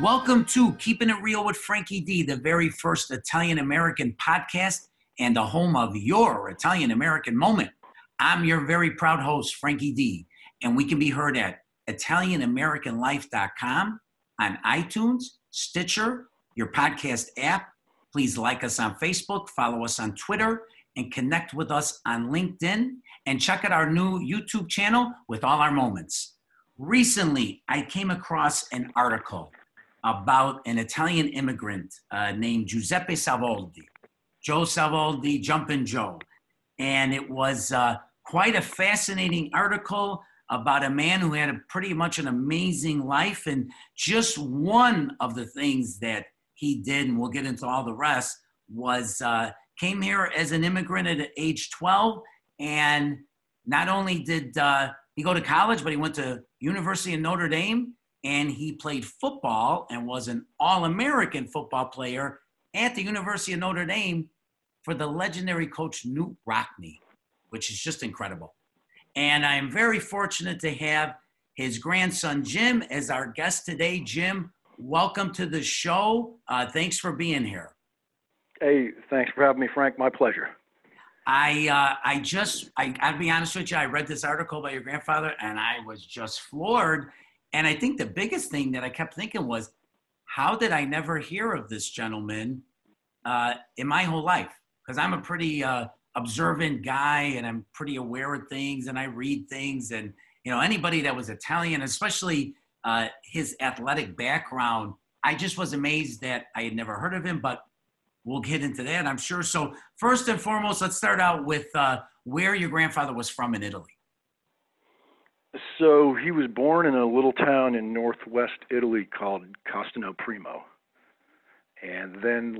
Welcome to Keeping It Real with Frankie D, the very first Italian-American podcast and the home of your Italian-American moment. I'm your very proud host, Frankie D, and we can be heard at ItalianAmericanLife.com, on iTunes, Stitcher, your podcast app. Please like us on Facebook, follow us on Twitter, and connect with us on LinkedIn, and check out our new YouTube channel with all our moments. Recently, I came across an article about an Italian immigrant named Giuseppe Salvoldi, Joe Salvoldi, Jumpin' Joe. And it was quite a fascinating article about a man who had pretty much an amazing life. And just one of the things that he did, and we'll get into all the rest, was came here as an immigrant at age 12. And not only did he go to college, but he went to University of Notre Dame, and he played football and was an All-American football player at the University of Notre Dame for the legendary coach Knute Rockne, which is just incredible. And I am very fortunate to have his grandson, Jim, as our guest today. Jim, welcome to the show. Thanks for being here. Hey, thanks for having me, Frank. My pleasure. I'll be honest with you, I read this article about your grandfather, and I was just floored. And I think the biggest thing that I kept thinking was, how did I never hear of this gentleman in my whole life? Because I'm a pretty observant guy, and I'm pretty aware of things, and I read things. And, you know, anybody that was Italian, especially his athletic background, I just was amazed that I had never heard of him, but we'll get into that, I'm sure. So first and foremost, let's start out with where your grandfather was from in Italy. So he was born in a little town in northwest Italy called Castano Primo, and then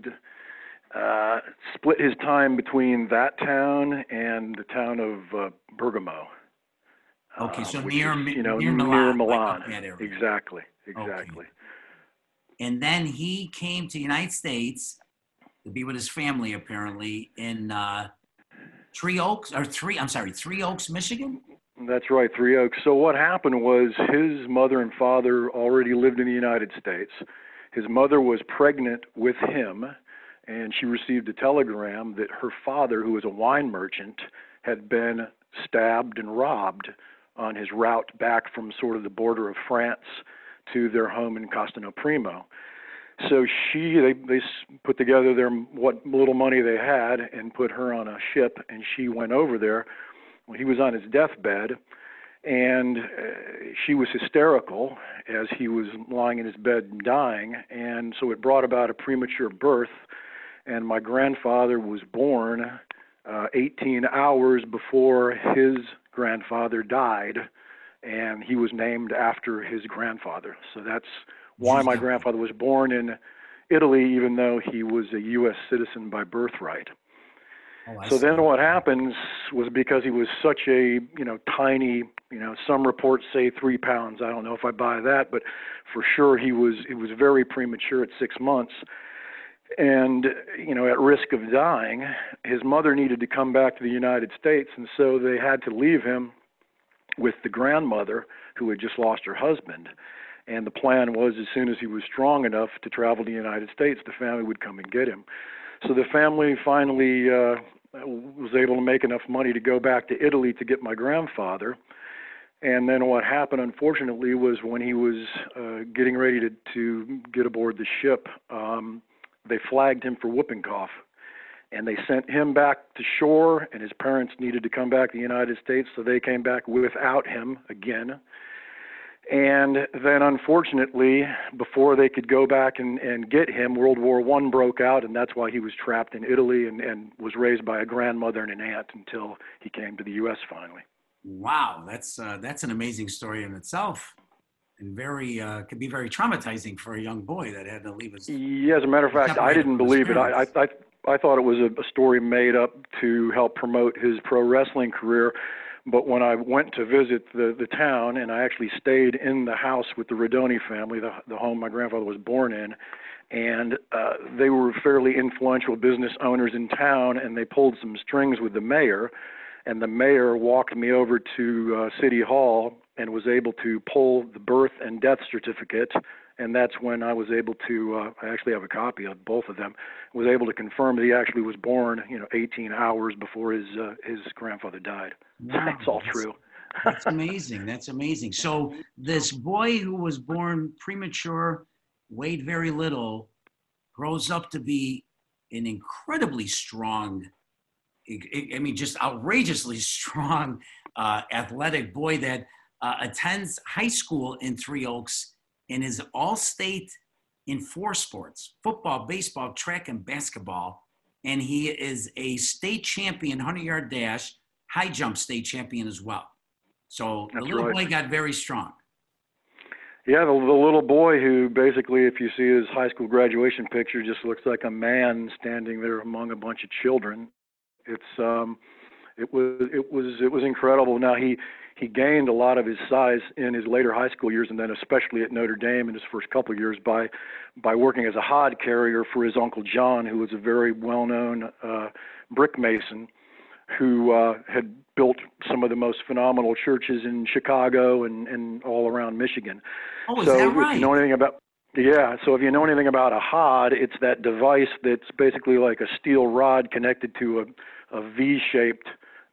split his time between that town and the town of Bergamo. Okay, so near Milan. Near Milan. Like that area. Exactly. Okay. And then he came to the United States to be with his family, apparently, in Three Oaks, Michigan? That's right, Three Oaks. So what happened was his mother and father already lived in the United States. His mother was pregnant with him, and she received a telegram that her father, who was a wine merchant, had been stabbed and robbed on his route back from sort of the border of France to their home in Castano Primo. So they put together what little money they had and put her on a ship, and she went over there. Well, he was on his deathbed, and she was hysterical as he was lying in his bed and dying, and so it brought about a premature birth, and my grandfather was born 18 hours before his grandfather died, and he was named after his grandfather. So that's why my grandfather was born in Italy, even though he was a U.S. citizen by birthright. So then what happens was, because he was such a, tiny, some reports say 3 pounds. I don't know if I buy that, but for sure it was very premature at 6 months. And, at risk of dying, his mother needed to come back to the United States. And so they had to leave him with the grandmother, who had just lost her husband. And the plan was, as soon as he was strong enough to travel to the United States, the family would come and get him. So the family finally was able to make enough money to go back to Italy to get my grandfather. And then what happened, unfortunately, was when he was getting ready to get aboard the ship, they flagged him for whooping cough. And they sent him back to shore, and his parents needed to come back to the United States, so they came back without him again. And then, unfortunately, before they could go back and get him, World War I broke out, and that's why he was trapped in Italy and was raised by a grandmother and an aunt until he came to the U.S. finally. Wow, that's an amazing story in itself, and could be very traumatizing for a young boy that had to leave his. Yeah, as a matter of fact, I didn't believe it. I thought it was a story made up to help promote his pro wrestling career. But when I went to visit the town, and I actually stayed in the house with the Rodoni family, the home my grandfather was born in, and they were fairly influential business owners in town, and they pulled some strings with the mayor, and the mayor walked me over to City Hall and was able to pull the birth and death certificate. And that's when I was able to, I actually have a copy of both of them, was able to confirm that he actually was born, 18 hours before his grandfather died. Wow, It's all true. That's amazing. That's amazing. So this boy who was born premature, weighed very little, grows up to be an incredibly strong, I mean, just outrageously strong, athletic boy that attends high school in Three Oaks and is all-state in 4 sports: football, baseball, track, and basketball. And he is a state champion, 100-yard dash, high jump state champion as well. So the little boy got very strong. Yeah, the little boy who basically, if you see his high school graduation picture, just looks like a man standing there among a bunch of children. It was incredible. Now he gained a lot of his size in his later high school years, and then especially at Notre Dame in his first couple of years by working as a hod carrier for his Uncle John, who was a very well-known brick mason who had built some of the most phenomenal churches in Chicago and all around Michigan. Oh, is that right? If you know anything about, so if you know anything about a hod, it's that device that's basically like a steel rod connected to a V-shaped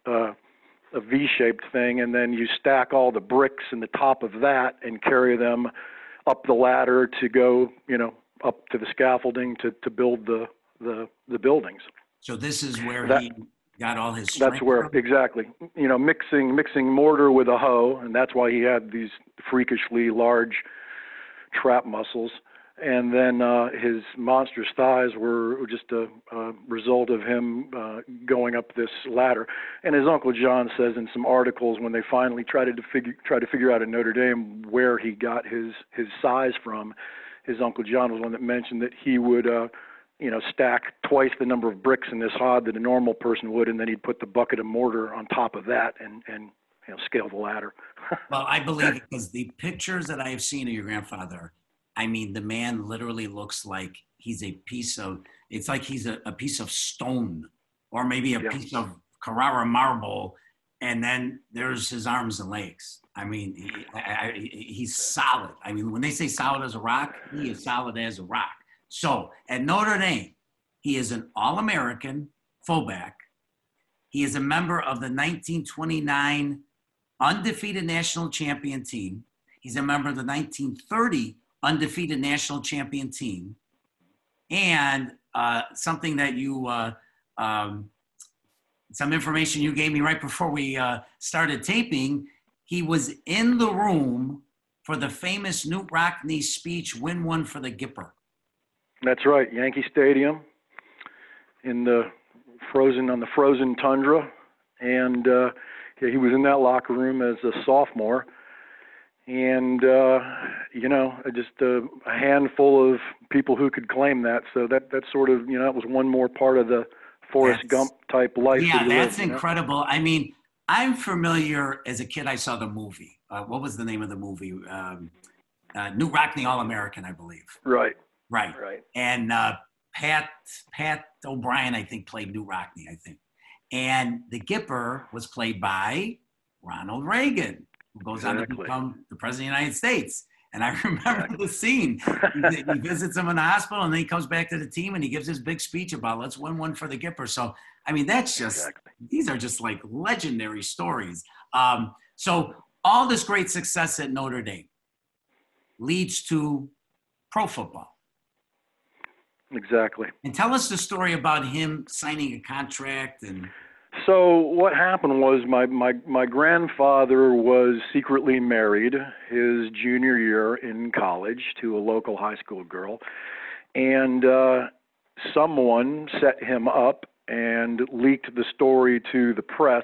thing, and then you stack all the bricks in the top of that and carry them up the ladder to go, up to the scaffolding to build the buildings. So this is where he got all his strength. That's where, exactly. Mixing mortar with a hoe, and that's why he had these freakishly large trap muscles. And then his monstrous thighs were just a result of him going up this ladder. And as Uncle John says in some articles, when they finally tried to figure out at Notre Dame where he got his size from, his Uncle John was one that mentioned that he would stack twice the number of bricks in this hod that a normal person would, and then he'd put the bucket of mortar on top of that and scale the ladder. Well, I believe it, because the pictures that I have seen of your grandfather, I mean, the man literally looks like he's a piece of, it's like he's a piece of stone, or maybe a piece of Carrara marble, and then there's his arms and legs. I mean, he's solid. I mean, when they say solid as a rock, he is solid as a rock. So at Notre Dame, he is an All-American fullback. He is a member of the 1929 undefeated national champion team. He's a member of the 1930 undefeated national champion team. And something that you, some information you gave me right before we started taping, he was in the room for the famous Knute Rockne speech, "Win One for the Gipper." That's right, Yankee Stadium, on the frozen tundra, and he was in that locker room as a sophomore, and just a handful of people who could claim that. So that's sort of that was one more part of the Forrest Gump type life. Yeah, that's incredible. I mean, I'm familiar. As a kid, I saw the movie. What was the name of the movie? Knute Rockne, All-American, I believe. Right. And Pat O'Brien, I think, played Knute Rockne, I think. And the Gipper was played by Ronald Reagan, who goes on to become the President of the United States. And I remember the scene. He visits him in the hospital, and then he comes back to the team, and he gives his big speech about let's win one for the Gipper. So, I mean, that's just, these are just like legendary stories. So all this great success at Notre Dame leads to pro football. Exactly. And tell us the story about him signing a contract. And so what happened was my grandfather was secretly married his junior year in college to a local high school girl, and someone set him up and leaked the story to the press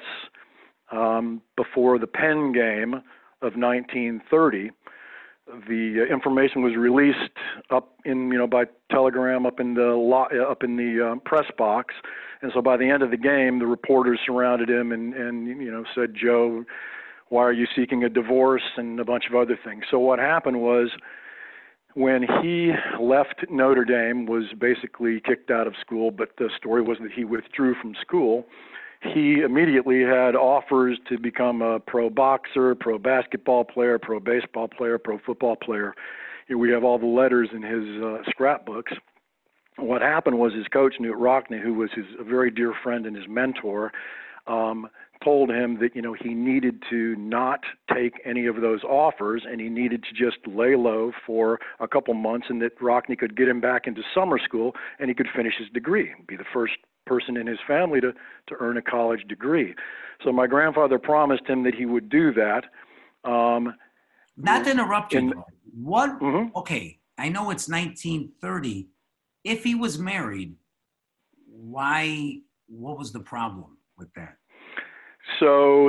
before the Penn game of 1930. The information was released up in by telegram up in the press box, and so by the end of the game, the reporters surrounded him and said, "Joe, why are you seeking a divorce?" and a bunch of other things. So what happened was, when he left Notre Dame, was basically kicked out of school, but the story was that he withdrew from school. he immediately had offers to become a pro boxer, pro basketball player, pro baseball player, pro football player. We have all the letters in his scrapbooks. What happened was his coach, Knute Rockne, who was a very dear friend and his mentor, told him that, he needed to not take any of those offers, and he needed to just lay low for a couple months, and that Rockne could get him back into summer school and he could finish his degree, be the first person in his family to earn a college degree. So my grandfather promised him that he would do that. Not to interrupt you, what? Mm-hmm. Okay, I know it's 1930. If he was married, why? What was the problem with that? So,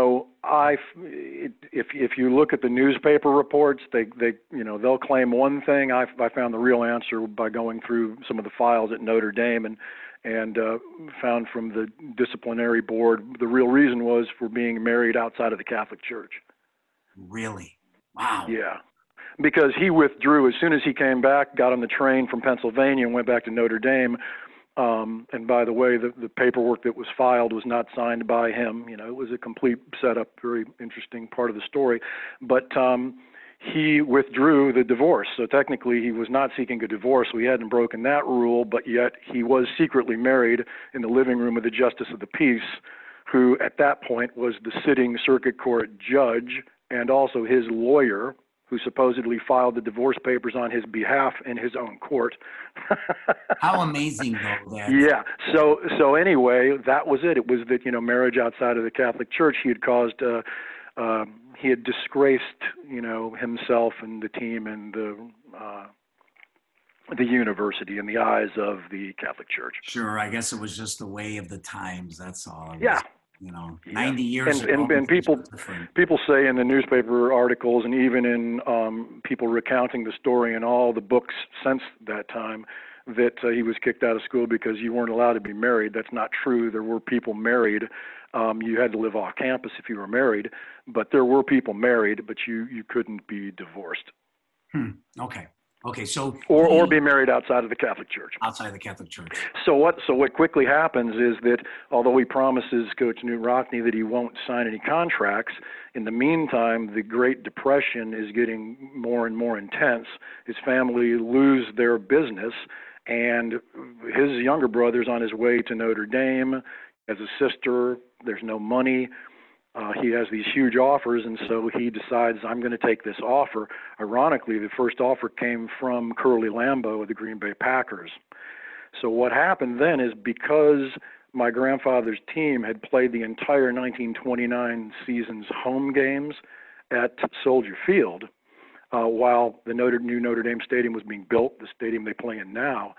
if you look at the newspaper reports, they'll claim one thing. I found the real answer by going through some of the files at Notre Dame and found from the disciplinary board the real reason was for being married outside of the Catholic Church. Really? Wow. Yeah. Because he withdrew as soon as he came back, got on the train from Pennsylvania and went back to Notre Dame. And by the way, the paperwork that was filed was not signed by him. It was a complete setup, very interesting part of the story. But he withdrew the divorce. So technically he was not seeking a divorce. We hadn't broken that rule, but yet he was secretly married in the living room of the Justice of the Peace, who at that point was the sitting circuit court judge and also his lawyer, who supposedly filed the divorce papers on his behalf in his own court. How amazing, though, that. Yeah. So anyway, that was it. It was that, marriage outside of the Catholic Church, he had caused, he had disgraced, himself and the team and the university in the eyes of the Catholic Church. Sure. I guess it was just the way of the times. That's all. Yeah. 90 years ago. And people say in the newspaper articles and even in people recounting the story in all the books since that time that he was kicked out of school because you weren't allowed to be married. That's not true. There were people married. You had to live off campus if you were married, but there were people married, but you couldn't be divorced. Okay, so or be married outside of the Catholic Church. Outside of the Catholic Church. So what quickly happens is that although he promises Coach Knute Rockne that he won't sign any contracts, in the meantime, the Great Depression is getting more and more intense. His family lose their business, and his younger brother's on his way to Notre Dame. As a sister, there's no money. He has these huge offers, and so he decides, I'm going to take this offer. Ironically, the first offer came from Curly Lambeau of the Green Bay Packers. So what happened then is because my grandfather's team had played the entire 1929 season's home games at Soldier Field, while the new Notre Dame Stadium was being built, the stadium they play in now,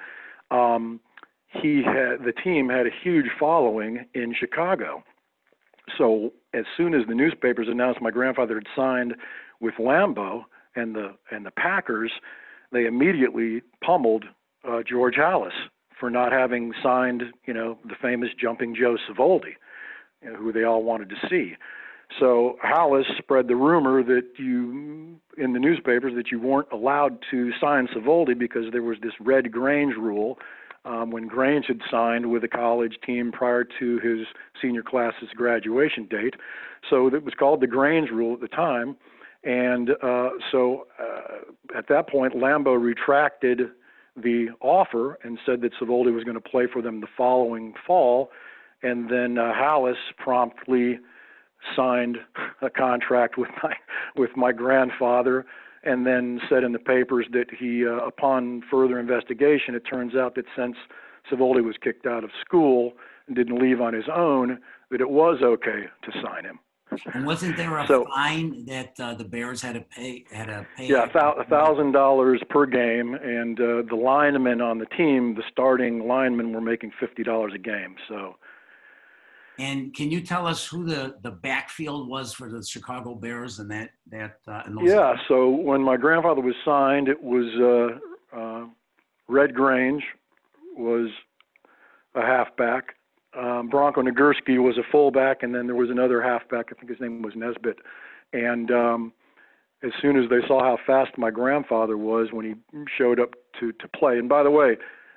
the team had a huge following in Chicago. So as soon as the newspapers announced my grandfather had signed with Lambeau and the Packers, they immediately pummeled George Halas for not having signed, the famous Jumping Joe Savoldi, who they all wanted to see. So Halas spread the rumor that in the newspapers that you weren't allowed to sign Savoldi because there was this Red Grange rule. When Grange had signed with a college team prior to his senior class's graduation date. So it was called the Grange rule at the time. And so at that point, Lambeau retracted the offer and said that Savoldi was going to play for them the following fall. And then Halas promptly signed a contract with my grandfather, and then said in the papers that he, upon further investigation, it turns out that since Savoldi was kicked out of school and didn't leave on his own, that it was okay to sign him. And wasn't there a fine that the Bears had to pay? Yeah, $1,000 per game, and the linemen on the team, the starting linemen, were making $50 a game. So. And can you tell us who the backfield was for the Chicago Bears and that? Yeah. So when my grandfather was signed, it was Red Grange was a halfback. Bronco Nagurski was a fullback, and then there was another halfback. I think his name was Nesbitt. And as soon as they saw how fast my grandfather was when he showed up to play, and by the way,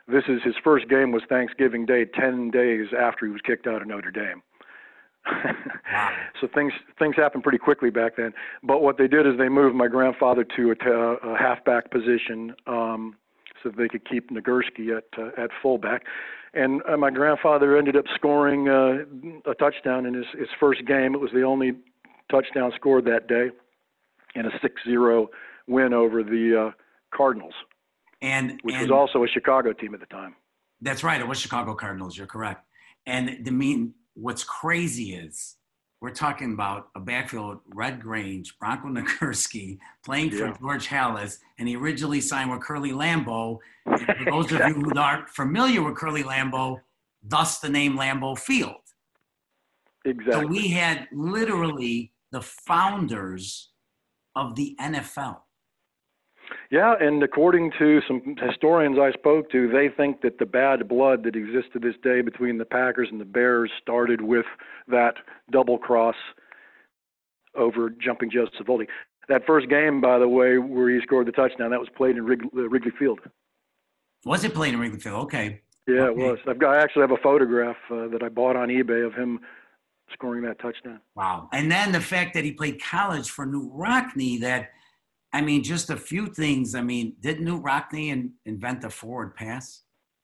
his first game was Thanksgiving Day, 10 days after he was kicked out of Notre Dame. Wow. So things happened pretty quickly back then. But what they did is they moved my grandfather to a halfback position, so they could keep Nagurski at fullback. And my grandfather ended up scoring a touchdown in his first game. It was the only touchdown scored that day in a 6-0 win over the Cardinals, which was also a Chicago team at the time. That's right. It was Chicago Cardinals. You're correct. And what's crazy is we're talking about a backfield, Red Grange, Bronco Nagurski, playing for George Halas, and he originally signed with Curly Lambeau. And for those of you who aren't familiar with Curly Lambeau, thus the name Lambeau Field. Exactly. So we had literally the founders of the NFL. Yeah, and according to some historians I spoke to, they think that the bad blood that exists to this day between the Packers and the Bears started with that double cross over Jumping Joe Savoldi. That first game, by the way, where he scored the touchdown, that was played in Wrigley Field. Was it played in Wrigley Field? Okay. Yeah, okay. It was. I actually have a photograph that I bought on eBay of him scoring that touchdown. Wow. And then the fact that he played college for Knute Rockne, just a few things. Did Knute Rockne invent the forward pass?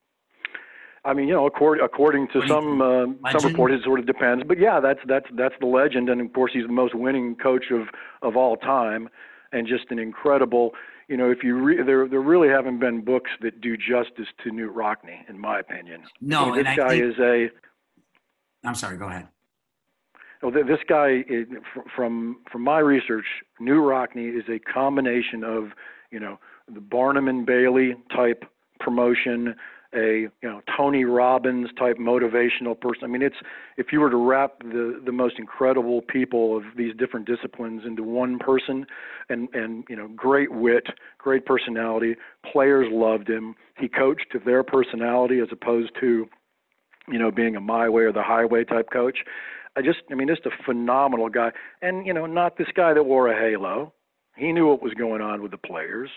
According to some reports, it sort of depends. But yeah, that's the legend, and of course he's the most winning coach of all time, and just an incredible. If you there really haven't been books that do justice to Knute Rockne, in my opinion. No, this guy is a. I'm sorry. Go ahead. Well, this guy, from my research, Knute Rockne is a combination of, the Barnum and Bailey type promotion, a Tony Robbins type motivational person. If you were to wrap the most incredible people of these different disciplines into one person, and great wit, great personality, players loved him. He coached to their personality as opposed to, being a my way or the highway type coach. Just a phenomenal guy. And, not this guy that wore a halo. He knew what was going on with the players,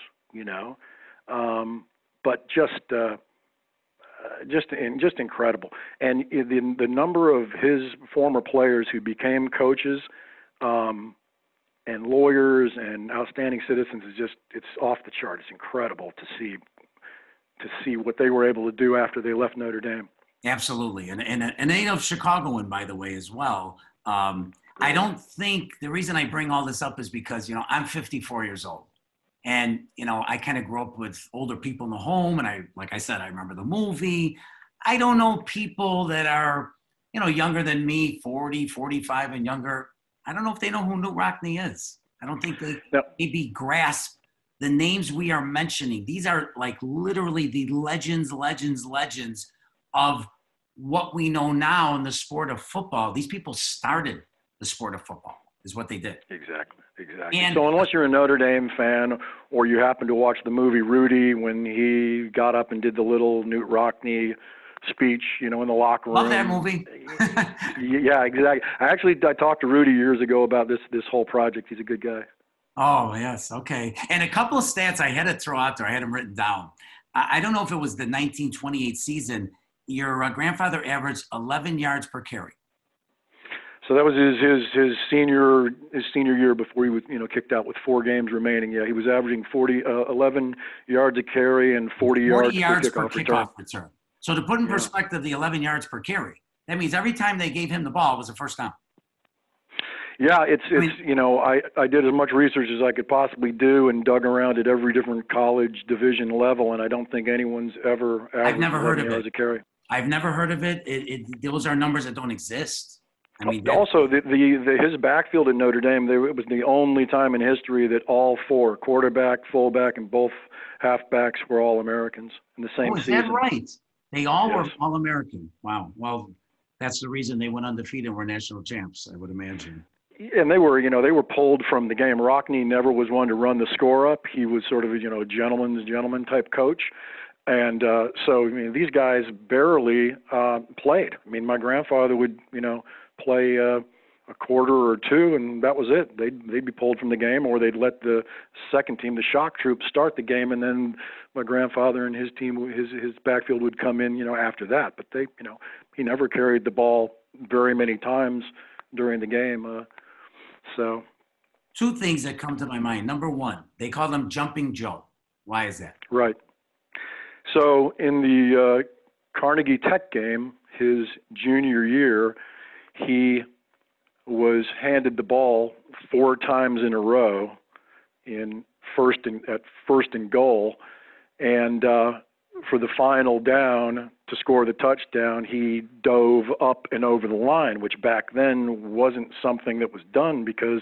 but just incredible. And the number of his former players who became coaches and lawyers and outstanding citizens it's off the chart. It's incredible to see what they were able to do after they left Notre Dame. Absolutely. And a native Chicagoan, by the way, as well. I don't think the reason I bring all this up is because, I'm 54 years old. And, I kind of grew up with older people in the home. And like I said, I remember the movie. I don't know people that are, younger than me, 40, 45 and younger. I don't know if they know who Knute Rockne is. I don't think they maybe grasp the names we are mentioning. These are like literally the legends of what we know now in the sport of football. These people started the sport of football, is what they did. Exactly. And so unless you're a Notre Dame fan or you happen to watch the movie Rudy when he got up and did the little Knute Rockne speech, in the locker room. Love that movie. Yeah, exactly. I talked to Rudy years ago about this whole project. He's a good guy. Oh, yes. Okay. And a couple of stats I had to throw out there. I had them written down. I don't know if it was the 1928 season. Your grandfather averaged 11 yards per carry. So that was his senior year before he was kicked out with 4 games remaining. Yeah, he was averaging 11 yards a carry and 40 yards per kickoff return. So to put in perspective, the 11 yards per carry, that means every time they gave him the ball was a first down. Yeah, I did as much research as I could possibly do and dug around at every different college division level, and I don't think anyone's ever averaged I've never heard of yards a carry. I've never heard of it. Those are numbers that don't exist. Also, his backfield at Notre Dame, it was the only time in history that all 4, quarterback, fullback, and both halfbacks were All-Americans in the same season. Is that right? They all were All-American. Wow. Well, that's the reason they went undefeated and were national champs, I would imagine. And they were pulled from the game. Rockne never was one to run the score up. He was sort of a gentleman type coach. And so these guys barely played. My grandfather would play a quarter or two, and that was it. They'd be pulled from the game, or they'd let the second team, the shock troops, start the game, and then my grandfather and his team, his backfield would come in, after that. But he never carried the ball very many times during the game. So. Two things that come to my mind. Number one, they call him Jumping Joe. Why is that? Right. So in the Carnegie Tech game, his junior year, he was handed the ball 4 times in a row at first and goal, and for the final down to score the touchdown, he dove up and over the line, which back then wasn't something that was done because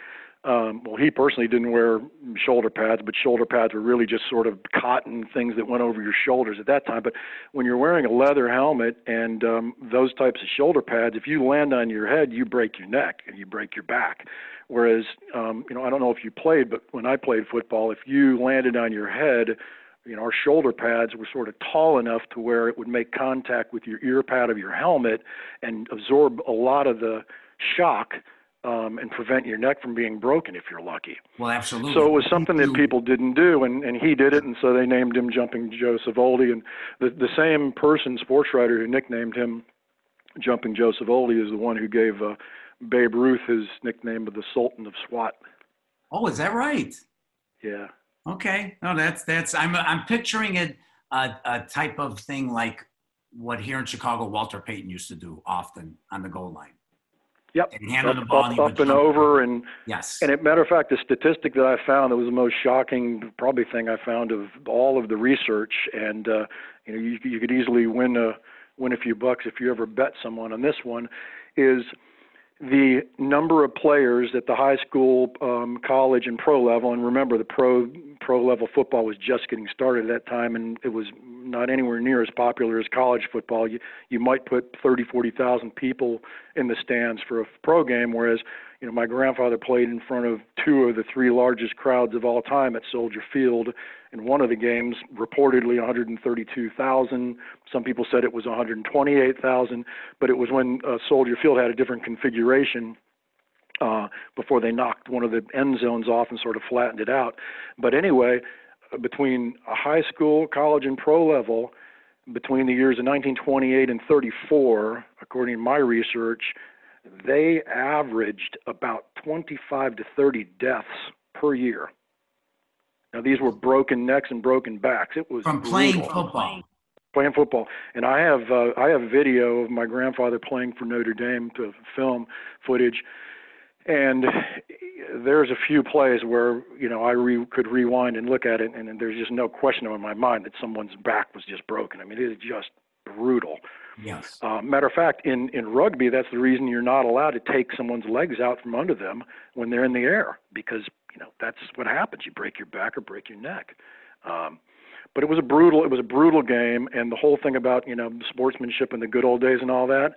he personally didn't wear shoulder pads, but shoulder pads were really just sort of cotton things that went over your shoulders at that time. But when you're wearing a leather helmet and those types of shoulder pads, if you land on your head, you break your neck and you break your back. Whereas, I don't know if you played, but when I played football, if you landed on your head, our shoulder pads were sort of tall enough to where it would make contact with your ear pad of your helmet and absorb a lot of the shock and prevent your neck from being broken if you're lucky. Well, absolutely. So it was something that people didn't do, and he did it, and so they named him Jumping Joe Savoldi. And the same person, sports writer, who nicknamed him Jumping Joe Savoldi is the one who gave Babe Ruth his nickname of the Sultan of SWAT. Oh, is that right? Yeah. Okay. No, that's. I'm picturing it a type of thing like what here in Chicago Walter Payton used to do often on the goal line. Yep. And handle the ball up and over, and yes. And as a matter of fact, the statistic that I found that was the most shocking, probably thing I found of all of the research, and you could easily win a few bucks if you ever bet someone on this one, is the number of players at the high school, college, and pro level. And remember, the pro level football was just getting started at that time, and it was not anywhere near as popular as college football. You might put 30, 40,000 people in the stands for a pro game, whereas my grandfather played in front of 2 of the 3 largest crowds of all time at Soldier Field. In one of the games, reportedly 132,000. Some people said it was 128,000, but it was when Soldier Field had a different configuration before they knocked one of the end zones off and sort of flattened it out. But anyway, between a high school, college, and pro level, between the years of 1928 and 34, according to my research, they averaged about 25 to 30 deaths per year. Now, these were broken necks and broken backs. It was from playing football. Playing football, and I have video of my grandfather playing for Notre Dame to film footage, and there's a few plays where I could rewind and look at it, and there's just no question in my mind that someone's back was just broken. I mean, it is just brutal. Yes. Matter of fact, in rugby, that's the reason you're not allowed to take someone's legs out from under them when they're in the air, because that's what happens. You break your back or break your neck. But it was a brutal game, and the whole thing about sportsmanship in the good old days and all that,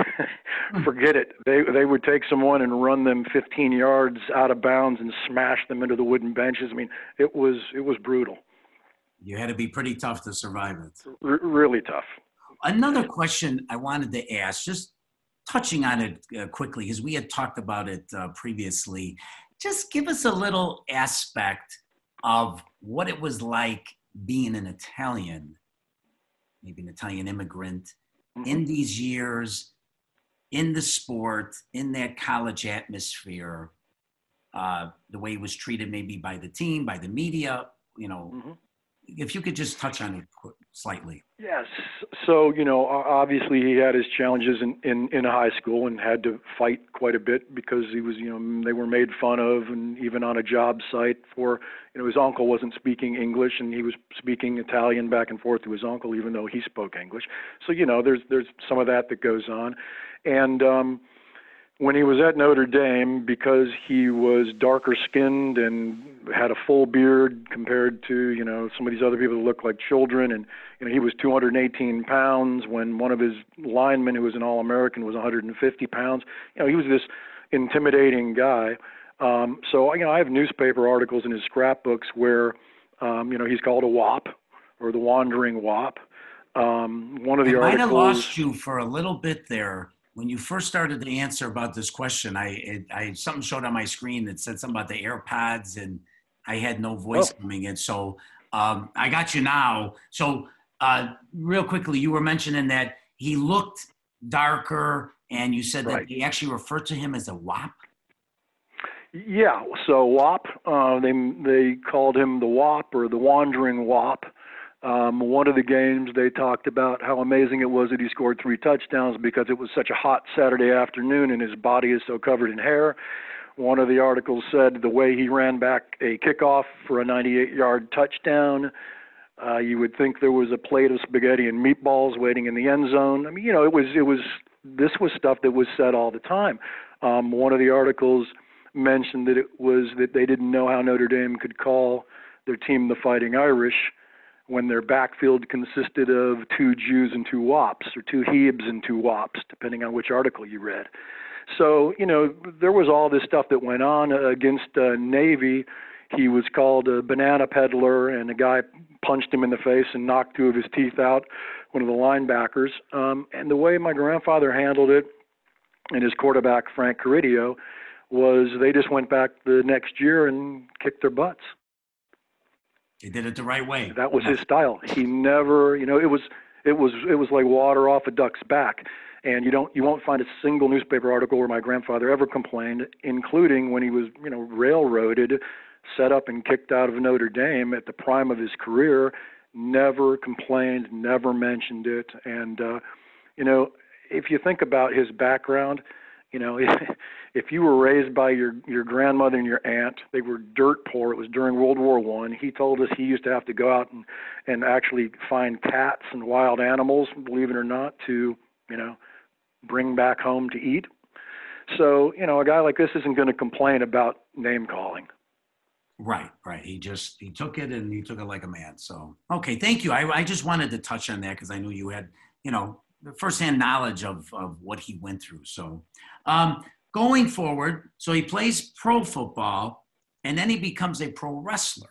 forget it. They would take someone and run them 15 yards out of bounds and smash them into the wooden benches. I mean, it was brutal. You had to be pretty tough to survive it. Really tough. Another question I wanted to ask, just touching on it quickly, because we had talked about it previously. Just give us a little aspect of what it was like being an Italian, maybe an Italian immigrant, in these years, in the sport, in that college atmosphere, the way it was treated maybe by the team, by the media, If you could just touch on it slightly. Yes. So, obviously he had his challenges in high school and had to fight quite a bit because he was, they were made fun of, and even on a job site for, his uncle wasn't speaking English and he was speaking Italian back and forth to his uncle, even though he spoke English. So, there's some of that goes on. And, when he was at Notre Dame, because he was darker skinned and had a full beard compared to, some of these other people that looked like children, and, he was 218 pounds when one of his linemen, who was an All-American, was 150 pounds. He was this intimidating guy. So, I have newspaper articles in his scrapbooks where, he's called a WAP, or the Wandering WAP. One of the articles might have lost you for a little bit there. when you first started to answer about this question, I something showed on my screen that said something about the AirPods, and I had no voice Oh, coming in. So I got you now. So real quickly, you were mentioning that he looked darker, and you said that right. they actually referred to him as a WAP. Yeah, so WAP, they called him the WAP or the Wandering WAP. One of the games they talked about how amazing it was that he scored 3 touchdowns because it was such a hot Saturday afternoon and his body is so covered in hair. One of the articles said the way he ran back a kickoff for a 98-yard touchdown, you would think there was a plate of spaghetti and meatballs waiting in the end zone. I mean, this was stuff that was said all the time. One of the articles mentioned that it was that they didn't know how Notre Dame could call their team the Fighting Irish when their backfield consisted of 2 Jews and 2 Wops, or 2 Hebes and 2 Wops, depending on which article you read. So, there was all this stuff that went on against Navy. He was called a banana peddler, and a guy punched him in the face and knocked 2 of his teeth out, one of the linebackers. And the way my grandfather handled it, and his quarterback, Frank Caridio, was they just went back the next year and kicked their butts. They did it the right way. That was his style. He never, it was like water off a duck's back. And you won't find a single newspaper article where my grandfather ever complained, including when he was, railroaded, set up and kicked out of Notre Dame at the prime of his career. Never complained, never mentioned it. And if you think about his background, if you were raised by your grandmother and your aunt, they were dirt poor. It was during World War I. He told us he used to have to go out and actually find cats and wild animals, believe it or not, to, bring back home to eat. So, a guy like this isn't going to complain about name calling. Right. He took it, and he took it like a man. So, okay, thank you. I just wanted to touch on that because I knew you had, the firsthand knowledge of what he went through. So going forward, so he plays pro football, and then he becomes a pro wrestler.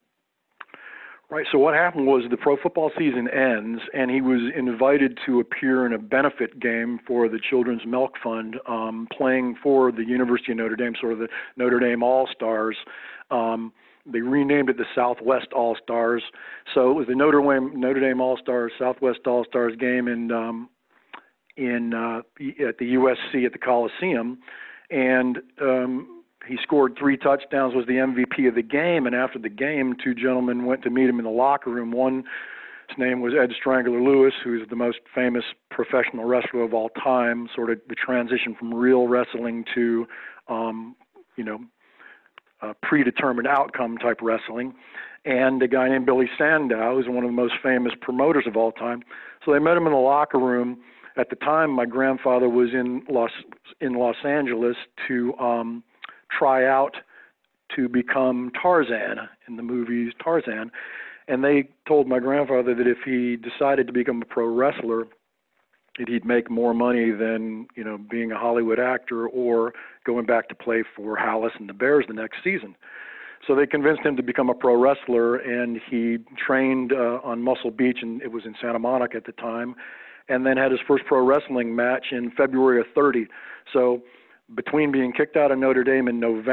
Right. So what happened was the pro football season ends, and he was invited to appear in a benefit game for the Children's Milk Fund, playing for the University of Notre Dame, sort of the Notre Dame All-Stars. They renamed it the Southwest All-Stars. So it was the Notre Dame All-Stars, Southwest All-Stars game at the USC at the Coliseum, and he scored 3 touchdowns, was the MVP of the game, and after the game, 2 gentlemen went to meet him in the locker room. One, his name was Ed Strangler Lewis, who's the most famous professional wrestler of all time, sort of the transition from real wrestling to, predetermined outcome type wrestling, and a guy named Billy Sandow, who's one of the most famous promoters of all time. So they met him in the locker room. At the time, my grandfather was in Los Angeles to try out to become Tarzan in the movies Tarzan, and they told my grandfather that if he decided to become a pro wrestler, that he'd make more money than being a Hollywood actor or going back to play for Halas and the Bears the next season. So they convinced him to become a pro wrestler, and he trained on Muscle Beach, and it was in Santa Monica at the time, and then had his first pro wrestling match in February of '30. So between being kicked out of Notre Dame in so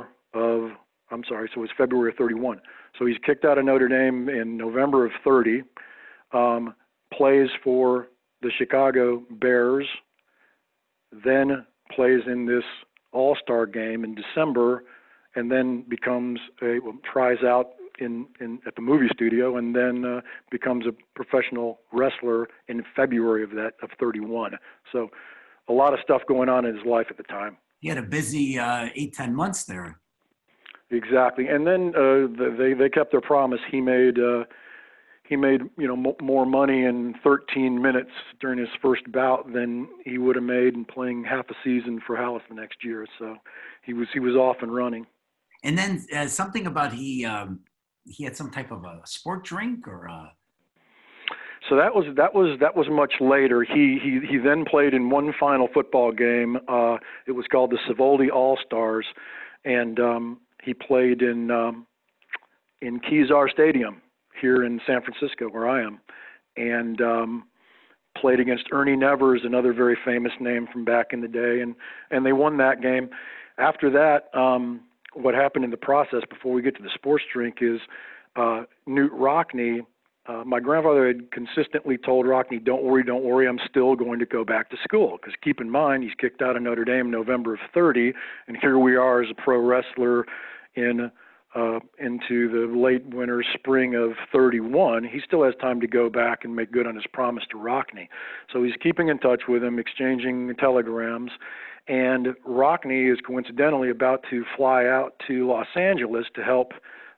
it was February of '31. So he's kicked out of Notre Dame in November of '30, plays for the Chicago Bears, then plays in this all-star game in December, and then tries out at the movie studio, and then becomes a professional wrestler in February of 31. So a lot of stuff going on in his life at the time. He had a busy 8-10 months there. Exactly, and then they kept their promise. He made more money in 13 minutes during his first bout than he would have made in playing half a season for Halas the next year. So he was off and running. And then something about he had some type of a sport drink or. So that was much later. He then played in one final football game. It was called the Savoldi All-Stars, and he played in Kezar Stadium here in San Francisco, where I am, and played against Ernie Nevers, another very famous name from back in the day, and they won that game. After that, what happened in the process before we get to the sports drink is Knute Rockne. My grandfather had consistently told Rockne, don't worry, I'm still going to go back to school. Because keep in mind, he's kicked out of Notre Dame November of 30, and here we are as a pro wrestler into the late winter, spring of 31. He still has time to go back and make good on his promise to Rockne. So he's keeping in touch with him, exchanging telegrams, and Rockne is coincidentally about to fly out to Los Angeles to help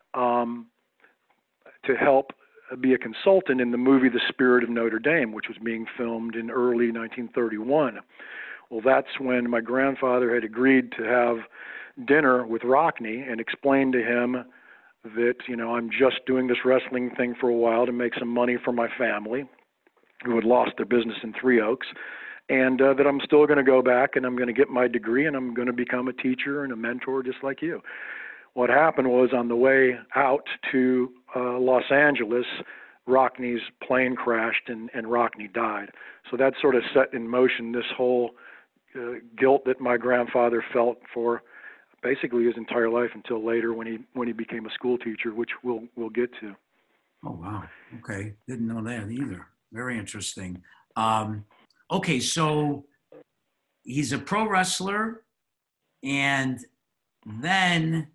be a consultant in the movie The Spirit of Notre Dame, which was being filmed in early 1931. Well, that's when my grandfather had agreed to have dinner with Rockne and explained to him that, I'm just doing this wrestling thing for a while to make some money for my family, who had lost their business in Three Oaks, and that I'm still going to go back and I'm going to get my degree and I'm going to become a teacher and a mentor just like you. What happened was on the way out to Los Angeles, Rockne's plane crashed and Rockne died. So that sort of set in motion this whole guilt that my grandfather felt for basically his entire life until later when he became a school teacher, which we'll get to. Oh, wow. Okay. Didn't know that either. Very interesting. Okay, so he's a pro wrestler, and then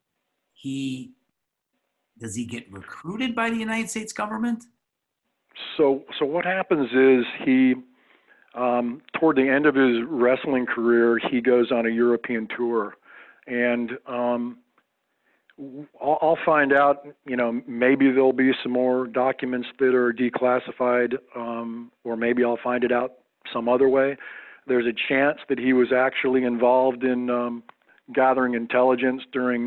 does he get recruited by the United States government? So what happens is he, toward the end of his wrestling career, he goes on a European tour, and I'll find out, maybe there'll be some more documents that are declassified, or maybe I'll find it out some other way. There's a chance that he was actually involved in gathering intelligence during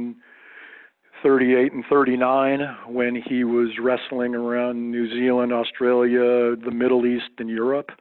1938 and 39 when he was wrestling around New Zealand, Australia, the Middle East, and Europe.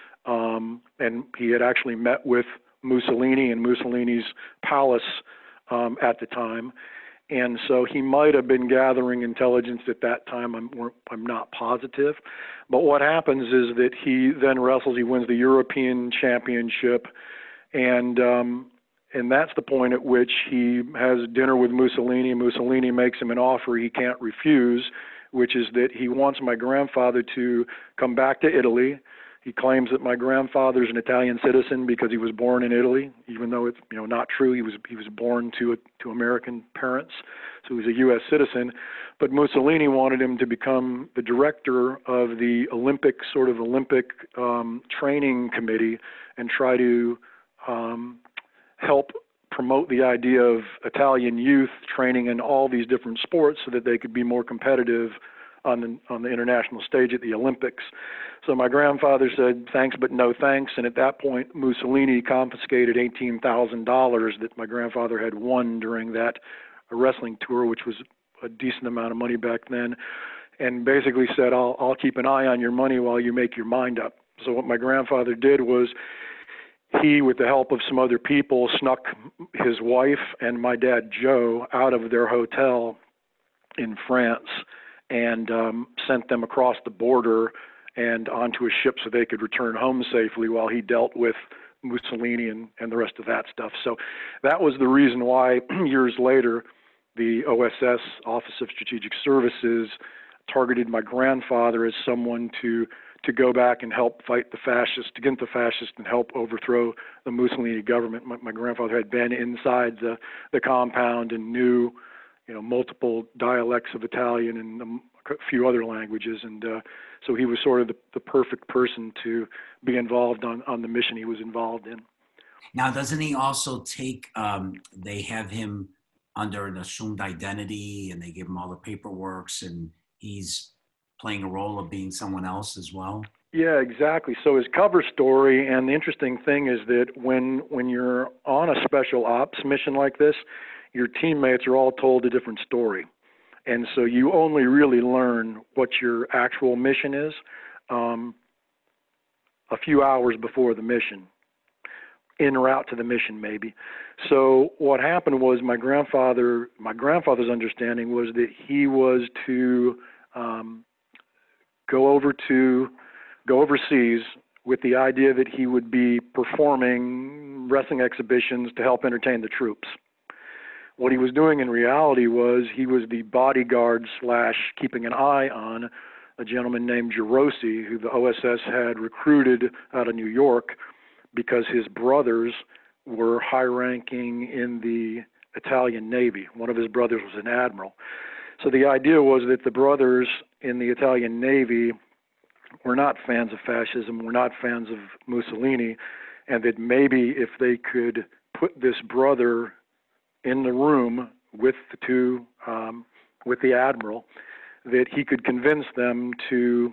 And he had actually met with Mussolini in Mussolini's palace at the time. And so he might have been gathering intelligence at that time. I'm not positive. But what happens is that he then wrestles. He wins the European Championship, and that's the point at which he has dinner with Mussolini. Mussolini makes him an offer he can't refuse, which is that he wants my grandfather to come back to Italy. He claims that my grandfather's an Italian citizen because he was born in Italy, even though it's not true. He was born to American parents, so he was a U.S. citizen. But Mussolini wanted him to become the director of the Olympic training committee and try to help promote the idea of Italian youth training in all these different sports so that they could be more competitive on the international stage at the Olympics. So my grandfather said, thanks, but no thanks. And at that point, Mussolini confiscated $18,000 that my grandfather had won during that wrestling tour, which was a decent amount of money back then, and basically said, I'll keep an eye on your money while you make your mind up. So what my grandfather did was he, with the help of some other people, snuck his wife and my dad, Joe, out of their hotel in France and sent them across the border and onto a ship so they could return home safely while he dealt with Mussolini and the rest of that stuff. So that was the reason why years later the OSS, Office of Strategic Services, targeted my grandfather as someone to go back and help fight the fascists, against the fascists, and help overthrow the Mussolini government. My grandfather had been inside the compound and knew multiple dialects of Italian and a few other languages, and so he was sort of the perfect person to be involved on the mission he was involved in. Now, doesn't he also take, they have him under an assumed identity and they give him all the paperworks and he's playing a role of being someone else as well? Yeah, exactly. So his cover story, and the interesting thing is that when you're on a special ops mission like this, your teammates are all told a different story. And so you only really learn what your actual mission is a few hours before the mission, en route to the mission maybe. So what happened was my grandfather's understanding was that he was to go over to go overseas with the idea that he would be performing wrestling exhibitions to help entertain the troops. What he was doing in reality was he was the bodyguard / keeping an eye on a gentleman named Girosi, who the OSS had recruited out of New York because his brothers were high-ranking in the Italian Navy. One of his brothers was an admiral. So the idea was that the brothers in the Italian Navy were not fans of fascism, were not fans of Mussolini, and that maybe if they could put this brother in the room with the two, with the admiral, that he could convince them to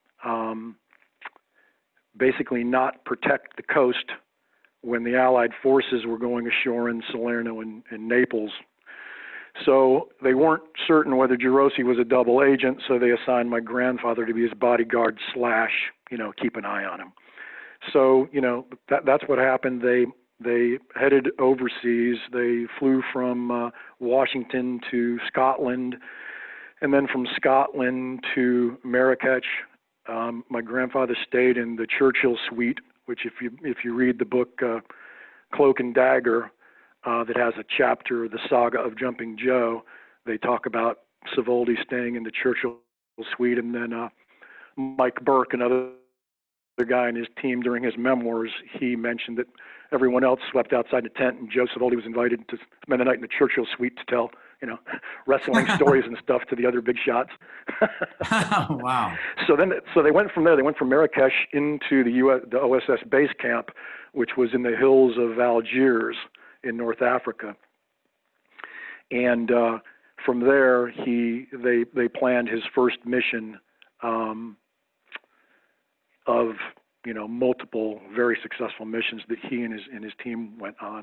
basically not protect the coast when the Allied forces were going ashore in Salerno and Naples. So they weren't certain whether Girosi was a double agent, so they assigned my grandfather to be his bodyguard / keep an eye on him. So, that's what happened. They headed overseas. They flew from Washington to Scotland, and then from Scotland to Marrakech. My grandfather stayed in the Churchill Suite, which if you read the book Cloak and Dagger, that has a chapter, The Saga of Jumping Joe, they talk about Savoldi staying in the Churchill Suite, and then Mike Burke, another guy in his team, during his memoirs, he mentioned that everyone else slept outside the tent, and Joe Savoldi was invited to spend the night in the Churchill Suite to tell, wrestling stories and stuff to the other big shots. Wow. So they went from there. They went from Marrakech into the OSS base camp, which was in the hills of Algiers in North Africa. And from there, they planned his first mission of multiple very successful missions that he and his team went on.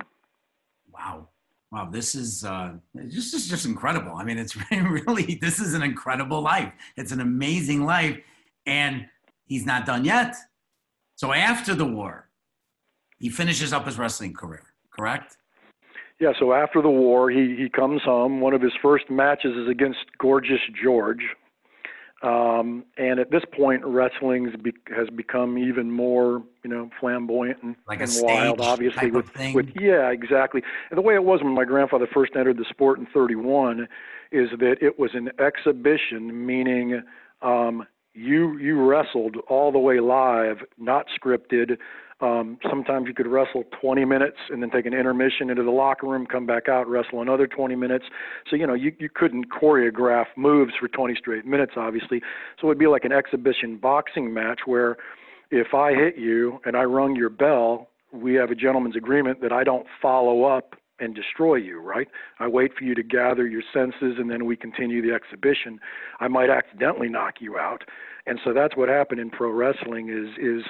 Wow, this is just incredible. I mean, it's really, this is an incredible life. It's an amazing life, and he's not done yet. So after the war, he finishes up his wrestling career, correct? Yeah, so after the war, he comes home. One of his first matches is against Gorgeous George. And at this point, wrestling has become even more, flamboyant and wild, obviously. Yeah, exactly. And the way it was when my grandfather first entered the sport in '31 is that it was an exhibition, meaning you wrestled all the way live, not scripted. Sometimes you could wrestle 20 minutes and then take an intermission into the locker room, come back out, wrestle another 20 minutes. So, you couldn't choreograph moves for 20 straight minutes, obviously. So it would be like an exhibition boxing match where if I hit you and I rung your bell, we have a gentleman's agreement that I don't follow up and destroy you, right? I wait for you to gather your senses, and then we continue the exhibition. I might accidentally knock you out. And so that's what happened in pro wrestling is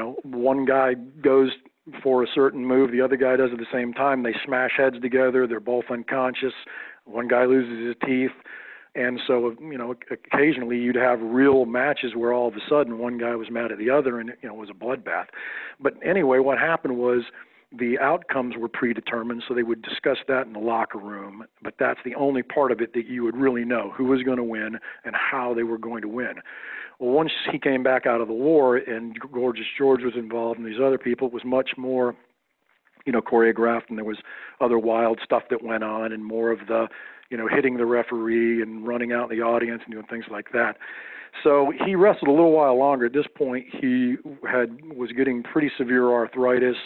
one guy goes for a certain move, the other guy does at the same time. They smash heads together. They're both unconscious. One guy loses his teeth. And so, occasionally you'd have real matches where all of a sudden one guy was mad at the other, and, it was a bloodbath. But anyway, what happened was the outcomes were predetermined, so they would discuss that in the locker room, but that's the only part of it that you would really know who was going to win and how they were going to win. Well, once he came back out of the war and Gorgeous George was involved and these other people, it was much more, choreographed, and there was other wild stuff that went on and more of the, hitting the referee and running out in the audience and doing things like that. So he wrestled a little while longer. At this point, he was getting pretty severe arthritis.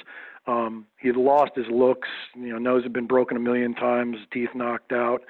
He had lost his looks, nose had been broken a million times, teeth knocked out,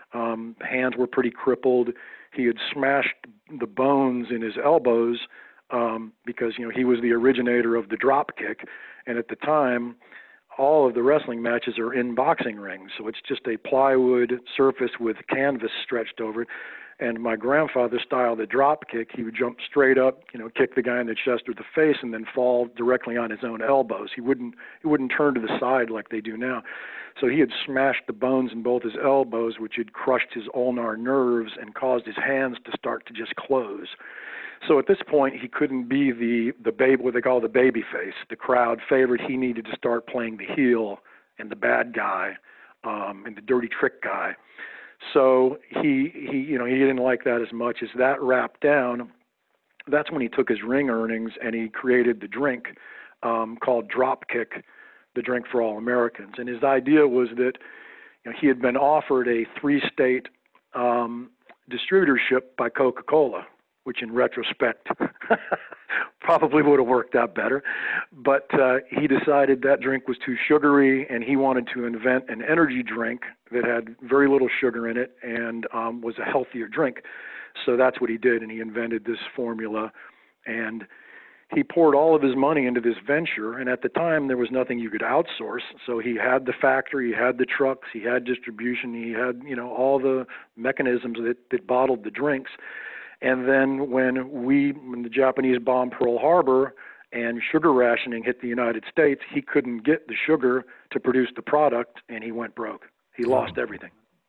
hands were pretty crippled. He had smashed the bones in his elbows because, he was the originator of the drop kick. And at the time, all of the wrestling matches are in boxing rings. So it's just a plywood surface with canvas stretched over it. And my grandfather's style, the drop kick, he would jump straight up, kick the guy in the chest or the face, and then fall directly on his own elbows. He wouldn't turn to the side like they do now. So he had smashed the bones in both his elbows, which had crushed his ulnar nerves and caused his hands to start to just close. So at this point, he couldn't be the baby, what they call the baby face, the crowd favorite. He needed to start playing the heel and the bad guy and the dirty trick guy. So he didn't like that as much. As that wrapped down, that's when he took his ring earnings and he created the drink called Dropkick, the drink for all Americans. And his idea was that he had been offered a 3-state distributorship by Coca-Cola, which in retrospect probably would have worked out better. But he decided that drink was too sugary, and he wanted to invent an energy drink that had very little sugar in it and was a healthier drink. So that's what he did, and he invented this formula. And he poured all of his money into this venture, and at the time there was nothing you could outsource. So he had the factory, he had the trucks, he had distribution, he had all the mechanisms that bottled the drinks. And then when the Japanese bombed Pearl Harbor and sugar rationing hit the United States, he couldn't get the sugar to produce the product, and he went broke. He lost everything.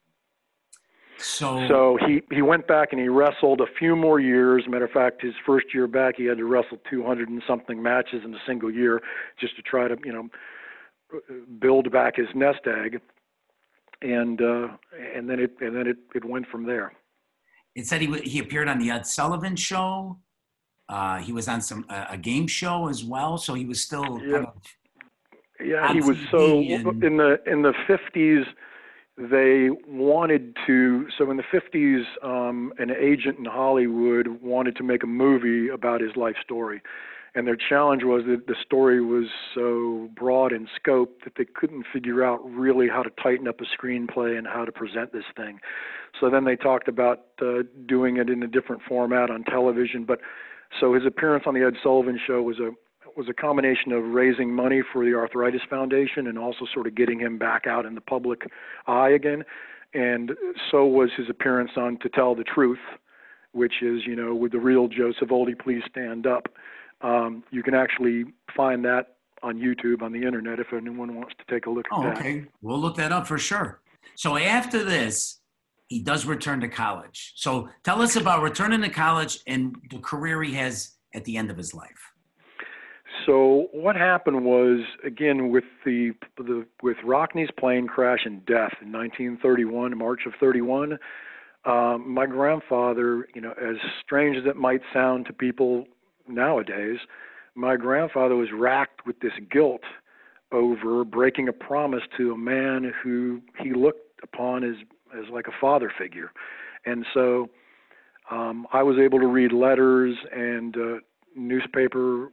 So he went back and he wrestled a few more years. Matter of fact, his first year back, he had to wrestle 200 and something matches in a single year just to try to, build back his nest egg. And then it went from there. It said he appeared on the Ed Sullivan Show. He was on a game show as well. So he was still kind of he was in the 50s. They wanted to, so in the 50s, an agent in Hollywood wanted to make a movie about his life story. And their challenge was that the story was so broad in scope that they couldn't figure out really how to tighten up a screenplay and how to present this thing. So then they talked about doing it in a different format on television. But so his appearance on the Ed Sullivan Show was a combination of raising money for the Arthritis Foundation and also sort of getting him back out in the public eye again. And so was his appearance on To Tell the Truth, which is, would the real Joe Savoldi please stand up? You can actually find that on YouTube, on the internet, if anyone wants to take a look at that. Okay. We'll look that up for sure. So after this, he does return to college. So tell us about returning to college and the career he has at the end of his life. So what happened was, again, with with Rockne's plane crash and death in 1931, March of 31, my grandfather, as strange as it might sound to people nowadays, my grandfather was racked with this guilt over breaking a promise to a man who he looked upon as like a father figure. And so I was able to read letters and newspaper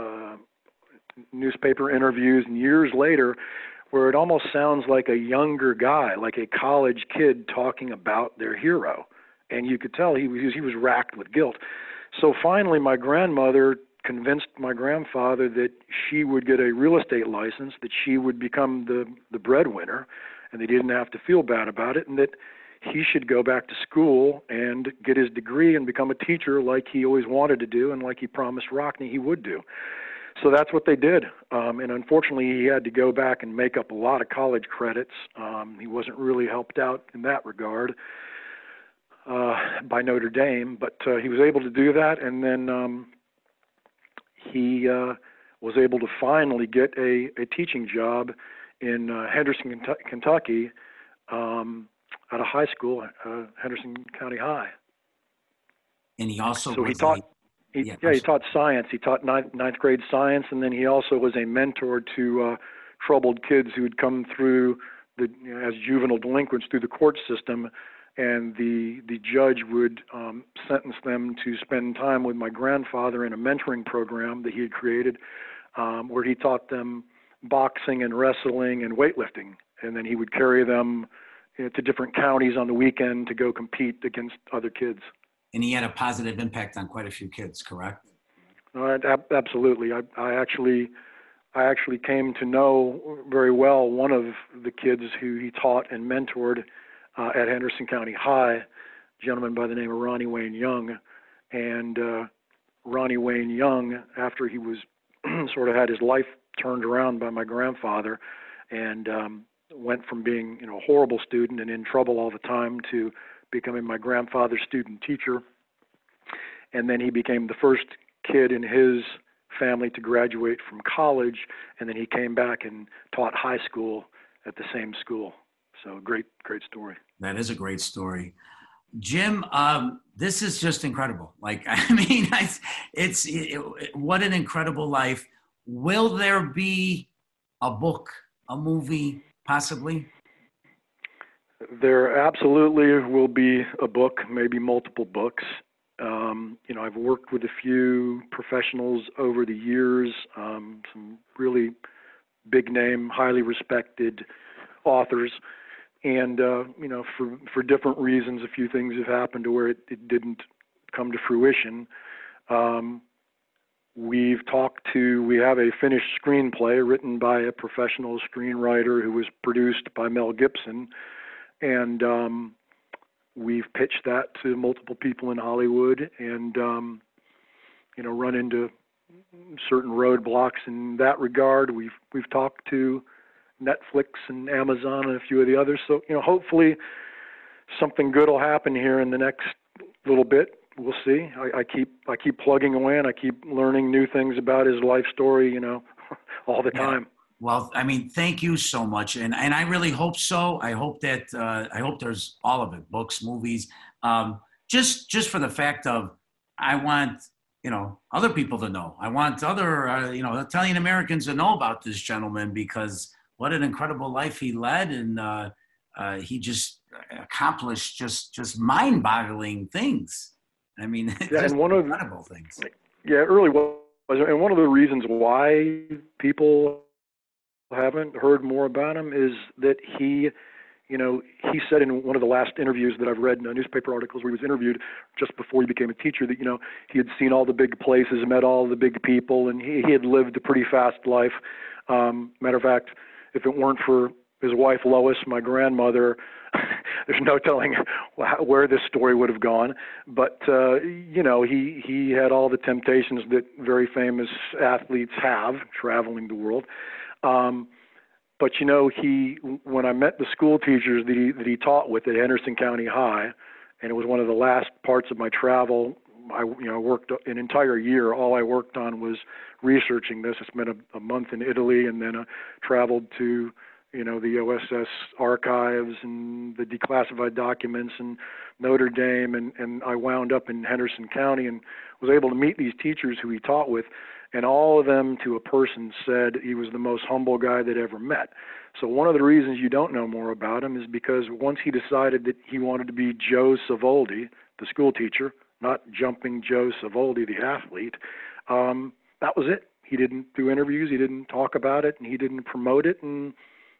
interviews, and years later, where it almost sounds like a younger guy, like a college kid talking about their hero. And you could tell he was racked with guilt. So finally, my grandmother convinced my grandfather that she would get a real estate license, that she would become the breadwinner, and that he didn't have to feel bad about it, and that he should go back to school and get his degree and become a teacher like he always wanted to do and like he promised Rockne he would do. So that's what they did. And unfortunately, he had to go back and make up a lot of college credits. He wasn't really helped out in that regard by Notre Dame, but he was able to do that. And then he was able to finally get a teaching job in Henderson, Kentucky, at a high school, Henderson County High. And he also he taught science. He taught ninth grade science, and then he also was a mentor to troubled kids who had come through as juvenile delinquents through the court system, and the judge would sentence them to spend time with my grandfather in a mentoring program that he had created, where he taught them boxing and wrestling and weightlifting, and then he would carry them to different counties on the weekend to go compete against other kids. And he had a positive impact on quite a few kids, correct? Absolutely. I actually came to know very well one of the kids who he taught and mentored at Henderson County High, a gentleman by the name of Ronnie Wayne Young. And Ronnie Wayne Young, after he was sort of had his life turned around by my grandfather and went from being a horrible student and in trouble all the time to becoming my grandfather's student teacher. And then he became the first kid in his family to graduate from college, and then he came back and taught high school at the same school. So great story. That is a great story. Jim, this is just incredible. Like, I mean, what an incredible life. Will there be a book, a movie, possibly? There absolutely will be a book, maybe multiple books. I've worked with a few professionals over the years, some really big name, highly respected authors. And, for different reasons, a few things have happened to where it didn't come to fruition. We have a finished screenplay written by a professional screenwriter who was produced by Mel Gibson. And we've pitched that to multiple people in Hollywood and, run into certain roadblocks in that regard. We've talked to Netflix and Amazon and a few of the others. So, hopefully something good will happen here in the next little bit. We'll see. I keep plugging away and I keep learning new things about his life story, all the time. Well, I mean, thank you so much. And I really hope so. I hope there's all of it, books, movies, just for the fact of, I want, other people to know. I want other, Italian Americans to know about this gentleman, because what an incredible life he led. And he just accomplished just mind-boggling things. I mean, and one of incredible things. Yeah, it really was. And one of the reasons why people haven't heard more about him is that he said in one of the last interviews that I've read in newspaper articles where he was interviewed just before he became a teacher that, he had seen all the big places, met all the big people, and he had lived a pretty fast life. Matter of fact, if it weren't for his wife, Lois, my grandmother, there's no telling where this story would have gone. But, he had all the temptations that very famous athletes have traveling the world. But when I met the school teachers that he taught with at Henderson County High, and it was one of the last parts of my travel. I worked an entire year. All I worked on was researching this. I spent a month in Italy, and then traveled to the OSS archives and the declassified documents and Notre Dame, and I wound up in Henderson County and was able to meet these teachers who he taught with. And all of them, to a person, said he was the most humble guy they'd ever met. So one of the reasons you don't know more about him is because once he decided that he wanted to be Joe Savoldi, the school teacher, not Jumping Joe Savoldi, the athlete, that was it. He didn't do interviews, he didn't talk about it, and he didn't promote it. And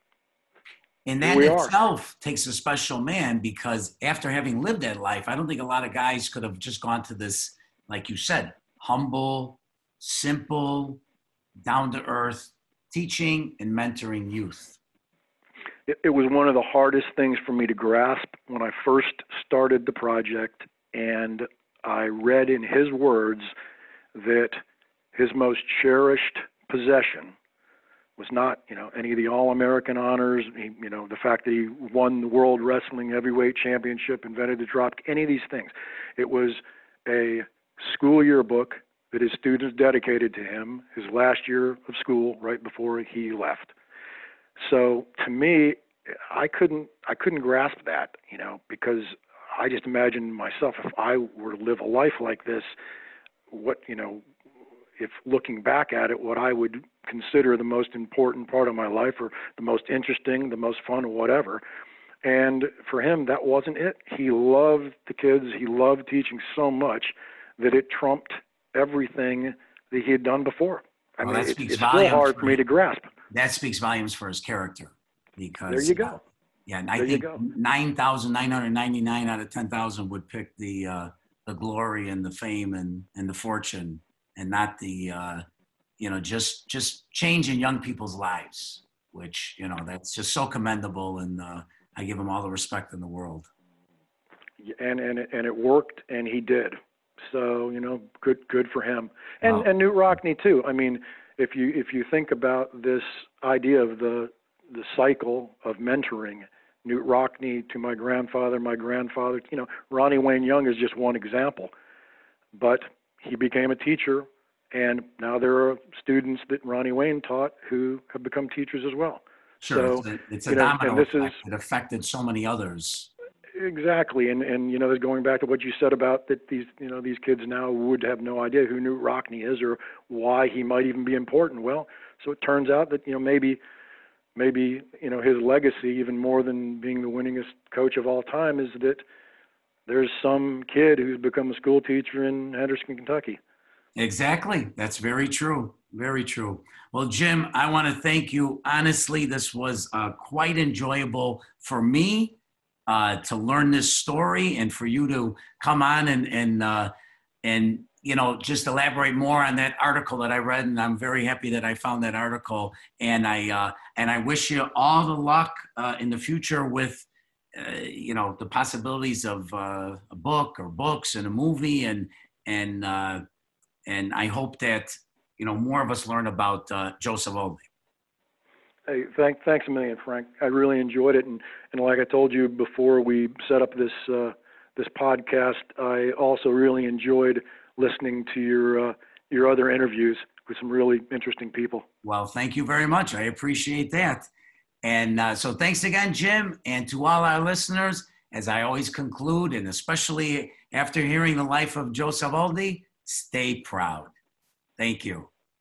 that in itself takes a special man, because after having lived that life, I don't think a lot of guys could have just gone to this, like you said, humble, simple, down-to-earth teaching and mentoring youth. It was one of the hardest things for me to grasp when I first started the project, and I read in his words that his most cherished possession was not, any of the All-American honors, the fact that he won the World Wrestling Heavyweight Championship, invented the dropkick, any of these things. It was a school yearbook that his students dedicated to him his last year of school right before he left. So to me, I couldn't grasp that, because I just imagined myself, if I were to live a life like this, what, if looking back at it, what I would consider the most important part of my life, or the most interesting, the most fun, or whatever. And for him, that wasn't it. He loved the kids. He loved teaching so much that it trumped everything that he had done before. I mean, it's still hard for me to grasp. That speaks volumes for his character. Because there you go. Yeah, and I think 9,999 out of 10,000 would pick the glory and the fame and the fortune, and not the just changing young people's lives, which that's just so commendable, and I give him all the respect in the world. And it worked, and he did. So good for him, and Knute Rockne too. I mean, if you think about this idea of the cycle of mentoring, Knute Rockne to my grandfather, Ronnie Wayne Young is just one example, but he became a teacher, and now there are students that Ronnie Wayne taught who have become teachers as well. Sure, so it's a domino effect. It affected so many others. Exactly, and you know, going back to what you said about that these kids now would have no idea who Knute Rockne is or why he might even be important. Well, so it turns out that maybe his legacy, even more than being the winningest coach of all time, is that there's some kid who's become a school teacher in Henderson, Kentucky. Exactly. That's very true. Very true. Well, Jim, I want to thank you. Honestly, this was quite enjoyable for me to learn this story, and for you to come on and just elaborate more on that article that I read. And I'm very happy that I found that article. And I wish you all the luck in the future with the possibilities of a book or books and a movie, and I hope that more of us learn about Joe Savoldi. Hey, thanks a million, Frank. I really enjoyed it, and like I told you before we set up this podcast, I also really enjoyed listening to your other interviews with some really interesting people. Well, thank you very much. I appreciate that. And so thanks again, Jim, and to all our listeners. As I always conclude, and especially after hearing the life of Joe Savoldi, stay proud. Thank you.